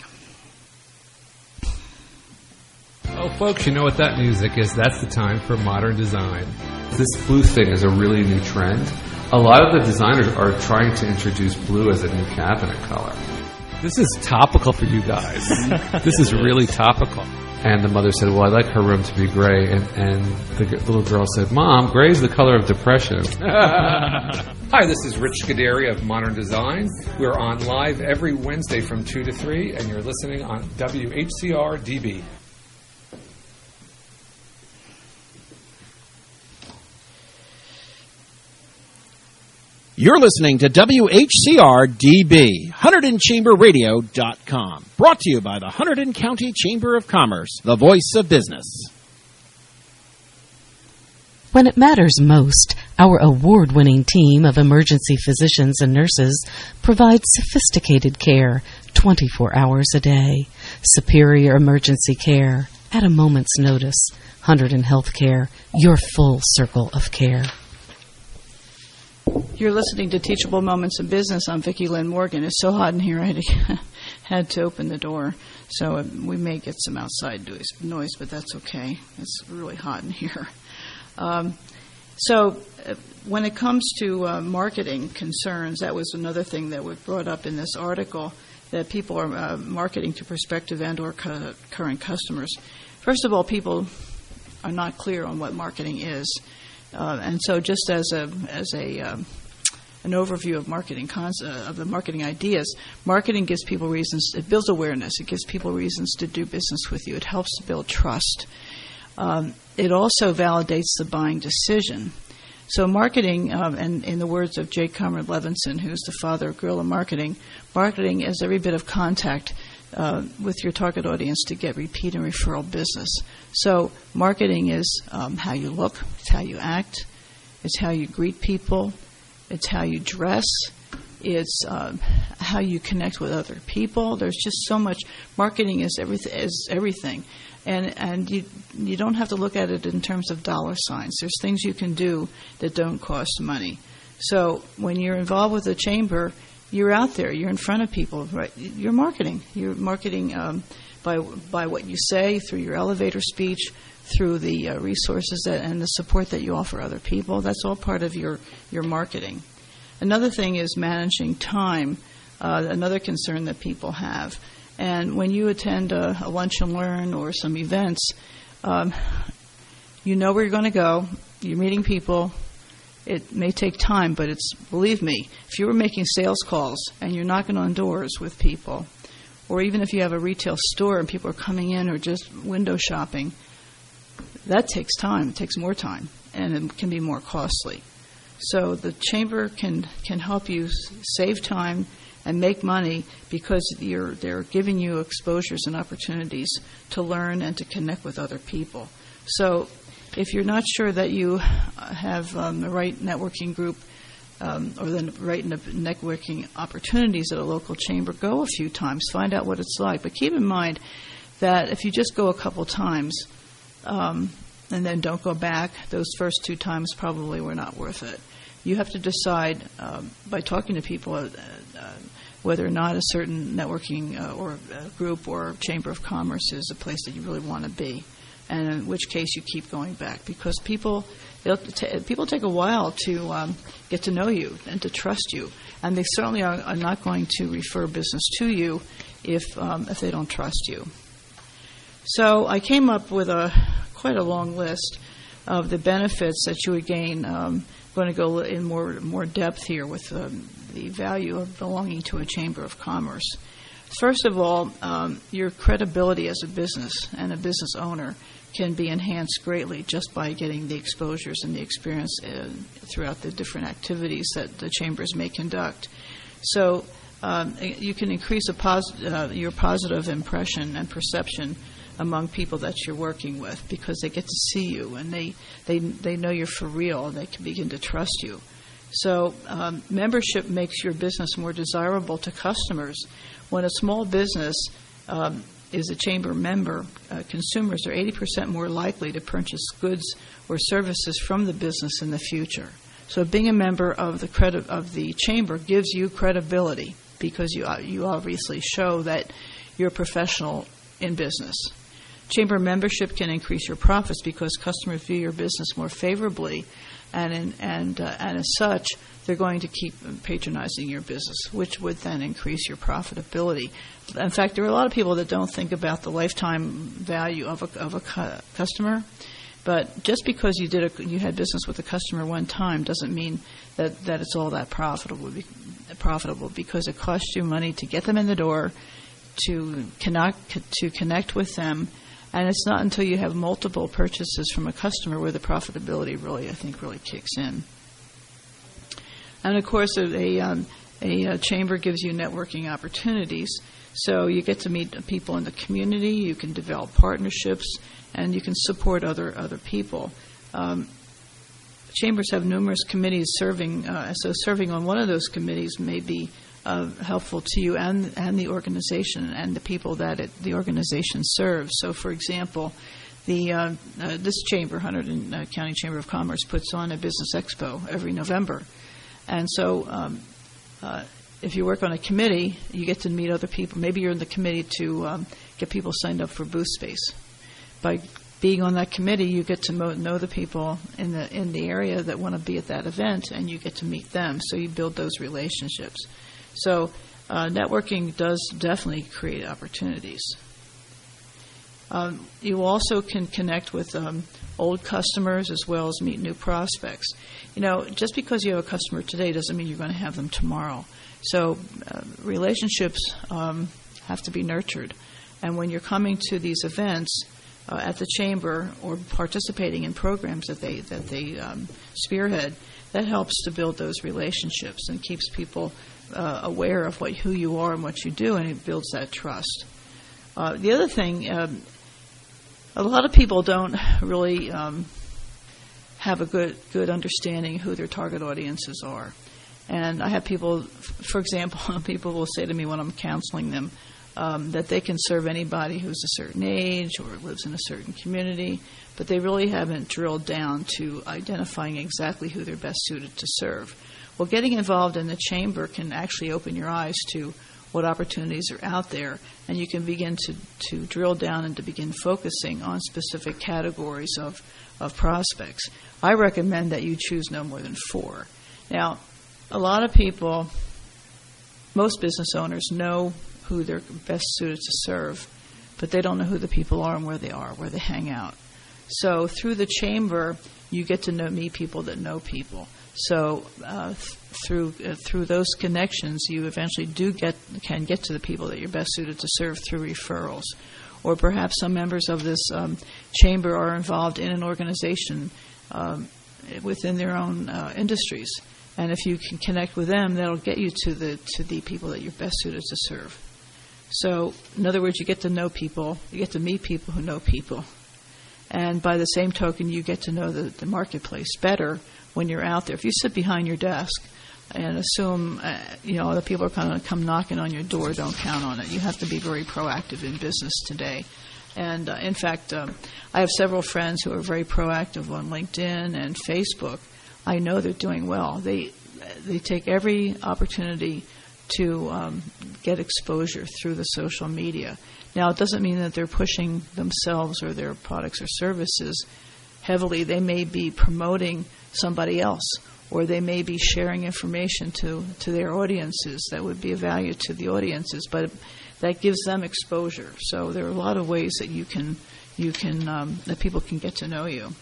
Oh, folks, you know what that music is. That's the time for modern design. This blue thing is a really new trend. A lot of the designers are trying to introduce blue as a new cabinet color. This is topical for you guys. This is really topical. And the mother said, well, I'd like her room to be gray. And, and the g- little girl said, Mom, gray is the color of depression. Hi, this is Rich Scuderi of Modern Design. We're on live every Wednesday from two to three, and you're listening on W H C R D B. You're listening to W H C R D B, Hunterdon Chamber Radio dot com. Brought to you by the Hunterdon County Chamber of Commerce, the voice of business. When it matters most, our award-winning team of emergency physicians and nurses provides sophisticated care twenty-four hours a day. Superior emergency care at a moment's notice. Hunterdon Healthcare, your full circle of care. You're listening to Teachable Moments in Business. I'm Vicki Lynn Morgan. It's so hot in here, I had to open the door. So we may get some outside noise, but that's okay. It's really hot in here. Um, so uh, when it comes to uh, marketing concerns, that was another thing that was brought up in this article, that people are uh, marketing to prospective and or cu- current customers. First of all, people are not clear on what marketing is. Uh, and so, just as a as a um, an overview of marketing cons- uh, of the marketing ideas, marketing gives people reasons. It builds awareness. It gives people reasons to do business with you. It helps to build trust. Um, it also validates the buying decision. So, marketing, um, and in the words of J. Conrad Levinson, who's the father of guerrilla marketing, marketing is every bit of contact Uh, with your target audience to get repeat and referral business. So marketing is um, how you look, it's how you act, it's how you greet people, it's how you dress, it's um, how you connect with other people. There's just so much. Marketing is everything. Is everything, and and you you don't have to look at it in terms of dollar signs. There's things you can do that don't cost money. So when you're involved with a chamber, you're out there. You're in front of people. Right? You're marketing. You're marketing um, by by what you say, through your elevator speech, through the uh, resources that, and the support that you offer other people. That's all part of your, your marketing. Another thing is managing time. Uh, another concern that people have And when you attend a, a lunch and learn or some events, um, you know where you're going to go. You're meeting people. It may take time, but it's, believe me, if you were making sales calls and you're knocking on doors with people, or even if you have a retail store and people are coming in or just window shopping, that takes time. It takes more time, and it can be more costly. So the chamber can, can help you save time and make money because you're, they're giving you exposures and opportunities to learn and to connect with other people. So if you're not sure that you have um, the right networking group um, or the right networking opportunities at a local chamber, go a few times, find out what it's like. But keep in mind that if you just go a couple times um, and then don't go back, those first two times probably were not worth it. You have to decide um, by talking to people uh, uh, whether or not a certain networking uh, or uh, group or chamber of commerce is a place that you really want to be, and in which case you keep going back, because people they'll t- people take a while to um, get to know you and to trust you, and they certainly are, are not going to refer business to you if um, if they don't trust you. So I came up with a quite a long list of the benefits that you would gain. Um, I'm going to go in more more depth here with um, the value of belonging to a chamber of commerce. First of all, um, your credibility as a business and a business owner can be enhanced greatly just by getting the exposures and the experience uh, throughout the different activities that the chambers may conduct. So um, you can increase a pos- uh, your positive impression and perception among people that you're working with, because they get to see you and they, they, they know you're for real, and they can begin to trust you. So um, membership makes your business more desirable to customers. When a small business um, is a chamber member, uh, consumers are eighty percent more likely to purchase goods or services from the business in the future. So being a member of the credi- of the chamber gives you credibility, because you uh, you obviously show that you're a professional in business. Chamber membership can increase your profits because customers view your business more favorably, and in, and uh, and as such, they're going to keep patronizing your business, which would then increase your profitability. In fact, there are a lot of people that don't think about the lifetime value of a of a cu- customer. But just because you did a, you had business with a customer one time doesn't mean that, that it's all that profitable. Profitable because it costs you money to get them in the door, to connect to connect with them. And it's not until you have multiple purchases from a customer where the profitability really, I think, really kicks in. And, of course, a, a, um, a, a chamber gives you networking opportunities. So you get to meet people in the community, you can develop partnerships, and you can support other, other people. Um, chambers have numerous committees serving, uh, so serving on one of those committees may be Uh, helpful to you and and the organization and the people that it, the organization serves. So, for example, the uh, uh, this chamber, Hunterdon uh, County Chamber of Commerce, puts on a business expo every November, and so um, uh, if you work on a committee, you get to meet other people. Maybe you're in the committee to um, get people signed up for booth space. By being on that committee, you get to mo- know the people in the in the area that want to be at that event, and you get to meet them. So you build those relationships. So uh, networking does definitely create opportunities. Um, you also can connect with um, old customers as well as meet new prospects. You know, just because you have a customer today doesn't mean you're going to have them tomorrow. So uh, relationships um, have to be nurtured. And when you're coming to these events uh, at the chamber or participating in programs that they that they um, spearhead, that helps to build those relationships and keeps people Uh, aware of what who you are and what you do, and it builds that trust. Uh, the other thing, um, a lot of people don't really um, have a good good understanding who their target audiences are. And I have people, for example, people will say to me when I'm counseling them um, that they can serve anybody who's a certain age or lives in a certain community, but they really haven't drilled down to identifying exactly who they're best suited to serve. Well, getting involved in the chamber can actually open your eyes to what opportunities are out there, and you can begin to, to drill down and to begin focusing on specific categories of, of prospects. I recommend that you choose no more than four. Now, a lot of people, most business owners know who they're best suited to serve, but they don't know who the people are and where they are, where they hang out. So through the chamber, you get to know meet people that know people. So uh, th- through uh, through those connections, you eventually do get can get to the people that you're best suited to serve through referrals. Or perhaps some members of this um, chamber are involved in an organization um, within their own uh, industries. And if you can connect with them, that'll get you to the to the people that you're best suited to serve. So, in other words, you get to know people, you get to meet people who know people. And by the same token, you get to know the, the marketplace better when you're out there. If you sit behind your desk and assume, uh, you know, other people are going to come knocking on your door, don't count on it. You have to be very proactive in business today. And, uh, in fact, um, I have several friends who are very proactive on LinkedIn and Facebook. I know they're doing well. They they take every opportunity to um, get exposure through the social media. Now, it doesn't mean that they're pushing themselves or their products or services heavily. They may be promoting somebody else, or they may be sharing information to, to their audiences that would be of value to the audiences, but that gives them exposure. So there are a lot of ways that you can you can um, that people can get to know you.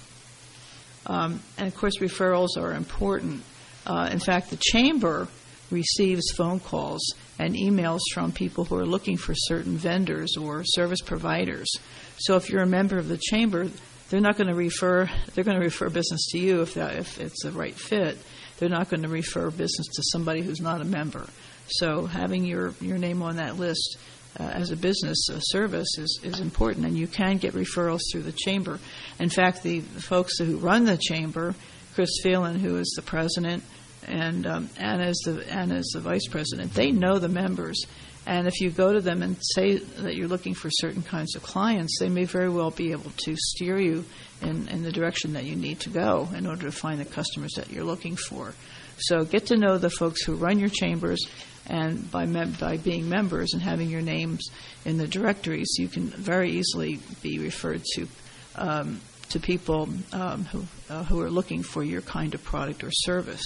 Um, and of course, referrals are important. Uh, in fact, the chamber receives phone calls and emails from people who are looking for certain vendors or service providers. So if you're a member of the chamber, they're not going to refer. They're going to refer business to you if that, if it's the right fit. They're not going to refer business to somebody who's not a member. So having your, your name on that list uh, as a business uh, service is, is important, and you can get referrals through the chamber. In fact, the folks who run the chamber, Chris Phelan, who is the president, and um, Anna is the Anna is the vice president, they know the members. And if you go to them and say that you're looking for certain kinds of clients, they may very well be able to steer you in, in the direction that you need to go in order to find the customers that you're looking for. So get to know the folks who run your chambers, and by mem- by being members and having your names in the directories, you can very easily be referred to um, to people um, who uh, who are looking for your kind of product or service.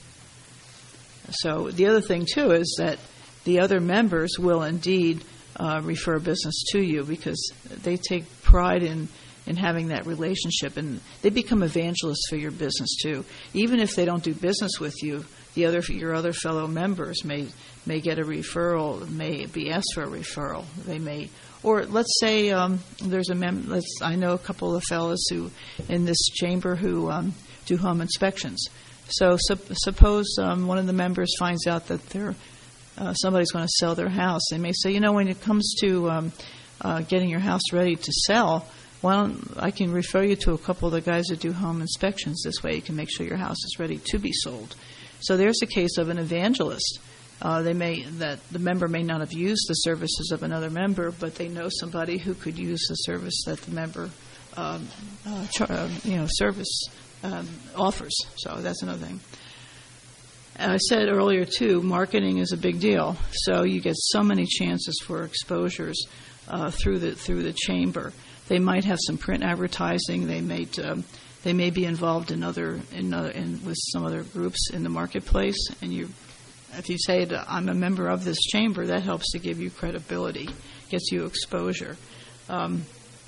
So the other thing, too, is that the other members will indeed uh, refer business to you because they take pride in, in having that relationship, and they become evangelists for your business, too. Even if they don't do business with you, the other your other fellow members may may get a referral, may be asked for a referral. They may, or let's say um, there's a mem. Let's I know a couple of fellows who in this chamber who um, do home inspections. So sup- suppose um, one of the members finds out that they're Uh, somebody's going to sell their house. They may say, you know, when it comes to um, uh, getting your house ready to sell, why don't I can refer you to a couple of the guys that do home inspections. This way you can make sure your house is ready to be sold. So there's a case of an evangelist. Uh, they may that the member may not have used the services of another member, but they know somebody who could use the service that the member, um, uh, char- uh, you know, service um, offers. So that's another thing. I said earlier, too, marketing is a big deal. So you get so many chances for exposures uh, through the through the chamber. They might have some print advertising. They may um, they may be involved in other in, other, in with some other groups in the marketplace. And you, if you say that I'm a member of this chamber, that helps to give you credibility, gets you exposure. Um,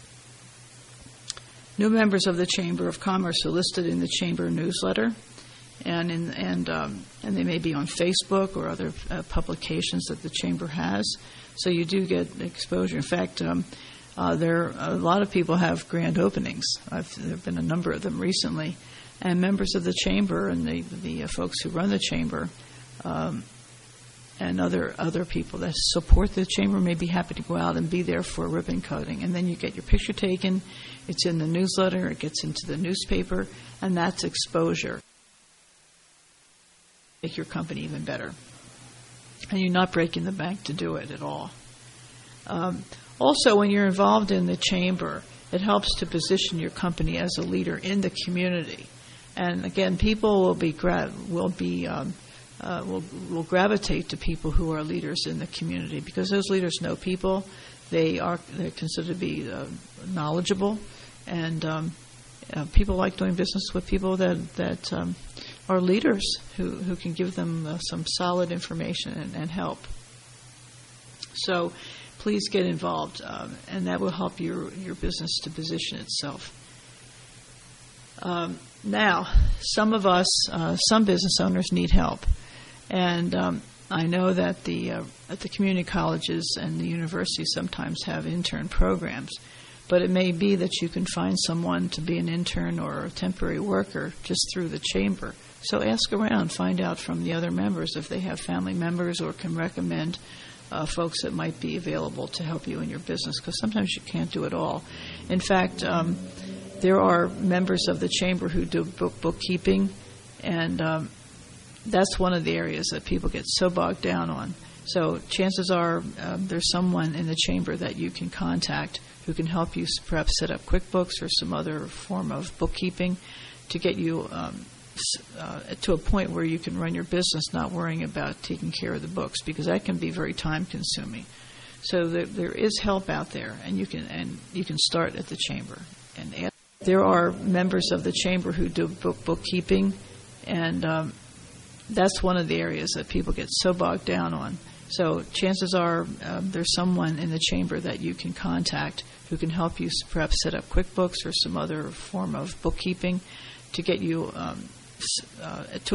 new members of the Chamber of Commerce are listed in the chamber newsletter. And in, and um, and they may be on Facebook or other uh, publications that the chamber has. So you do get exposure. In fact, um, uh, there a lot of people have grand openings. I've, there have been a number of them recently, and members of the chamber and the the uh, folks who run the chamber um, and other other people that support the chamber may be happy to go out and be there for a ribbon cutting. And then you get your picture taken. It's in the newsletter. It gets into the newspaper, and that's exposure. Make your company even better. And you're not breaking the bank to do it at all. Um, also, when you're involved in the chamber, it helps to position your company as a leader in the community. And again, people will be gra- will be um, uh, will will gravitate to people who are leaders in the community because those leaders know people. They are they're considered to be uh, knowledgeable, and um, uh, people like doing business with people that that. Um, are leaders who, who can give them uh, some solid information and, and help. So please get involved, um, and that will help your, your business to position itself. Um, now, some of us, uh, some business owners need help. And um, I know that the uh, at the community colleges and the universities sometimes have intern programs, but it may be that you can find someone to be an intern or a temporary worker just through the chamber. So ask around, find out from the other members if they have family members or can recommend uh, folks that might be available to help you in your business, because sometimes you can't do it all. In fact, um, there are members of the chamber who do book bookkeeping, and um, that's one of the areas that people get so bogged down on. So chances are um, there's someone in the chamber that you can contact who can help you perhaps set up QuickBooks or some other form of bookkeeping to get you um, uh, to a point where you can run your business not worrying about taking care of the books, because that can be very time consuming. So there, there is help out there, and you can and you can start at the chamber. And ask. There are members of the chamber who do book bookkeeping, and um, that's one of the areas that people get so bogged down on. So chances are um, there's someone in the chamber that you can contact who can help you perhaps set up QuickBooks or some other form of bookkeeping to get you um, uh, to